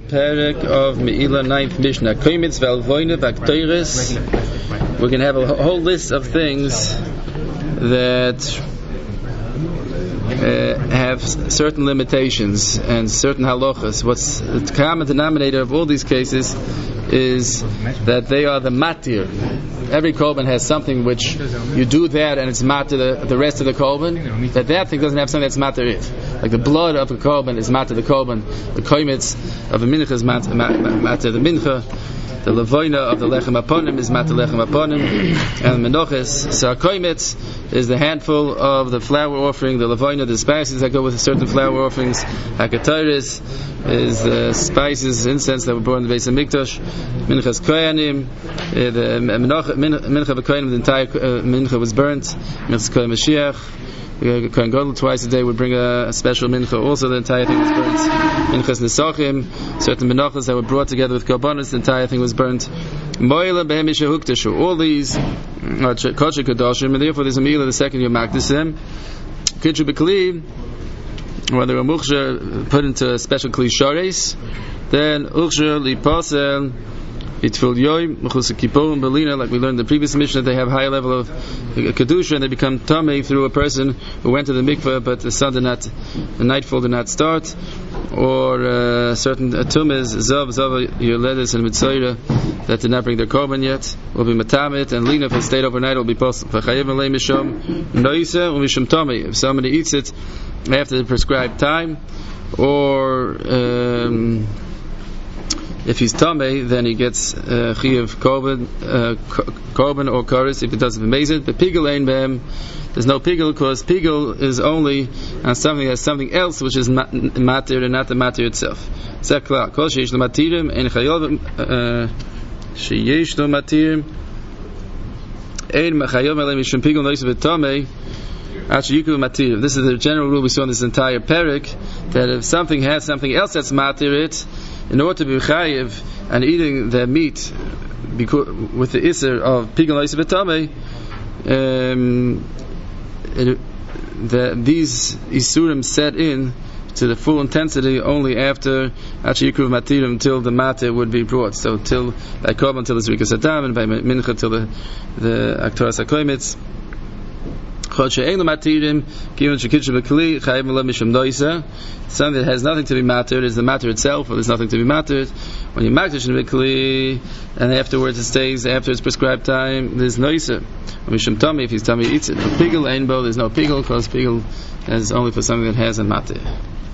Perek of Meila 9th Mishnah. Koimitz Velvoine Vaktoiris. We're going to have a whole list of things that have certain limitations and certain halachas. What's the common denominator of all these cases is that they are the matir. Every kolban has something which you do that and it's matir the rest of the kolban. That thing doesn't have something that's matir it. Like the blood of the kolban is matir the kolban. The koimitz of the mincha is matir the mincha. The levoina of the lechem aponim is matir lechem aponim, and menoches. So koimitz is the handful of the flour offering. The levoina, the spices that go with certain flour offerings. Hakatoris is the spices, incense that were brought in the Beis Hamikdash. Minchas koyanim, the mincha v'koyanim, the entire mincha was burnt. Minchas koyan Mashiach. Kohen Gadol twice a day would bring a special mincha. Also, the entire thing was burnt. Minchas nesachim, certain menachos that were brought together with korbanos, the entire thing was burnt. Moila behem yishahuktashu. All these kosher kadashim, and therefore there's a meal of the second year makdisim. Kitchu b'kli, when they were muksher put into a special kli shares, then uksher lipasel. Itfil yoy, mechus kipporim belina, like we learned in the previous mission, that they have high level of kedusha and they become tamei through a person who went to the mikveh, but the nightfall did not start, or certain tumas, zav, yoledis, and mitzayra that did not bring their korban yet, will be matamit, and lina, if it stayed overnight, will be possible. If somebody eats it after the prescribed time, or if he's tamei, then he gets chiyuv korban or karis if it doesn't b'mezid. But pigel ein behem, there's no pigel because pigel is only on something that has something else which is matir and not the matir itself. Zekla kol sheish lo matirim ein chayov sheish lo matirim ein machayov elem mishum pigel nois v'tamei. This is the general rule we saw in this entire parak, that if something has something else that's matir it, in order to be chayiv and eating the meat with the iser of pigel nois v'tamei, these isurim set in to the full intensity only after yikruv matirim, until the matir would be brought. So till by korban, till the zrikas adam, and by mincha till the aktoras hakoimitz. Something that has nothing to be mattered is the matter itself, or there's nothing to be mattered. When you makdish in b'kli, and afterwards it stays after its prescribed time, there's noisa. If he's tummy, he eats it. Pigel ain't bo, there's no pigel, because pigel is only for something that has a matter.